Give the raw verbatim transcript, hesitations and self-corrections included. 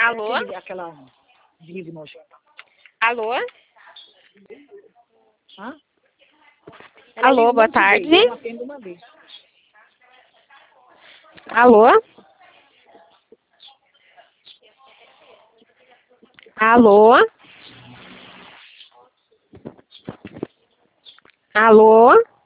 Alô? Aquele, aquela vive nojenta. Alô? Hã? Ela Alô, liga um boa monte de tarde. vez, eu não atendo uma vez. Alô? Alô? Alô?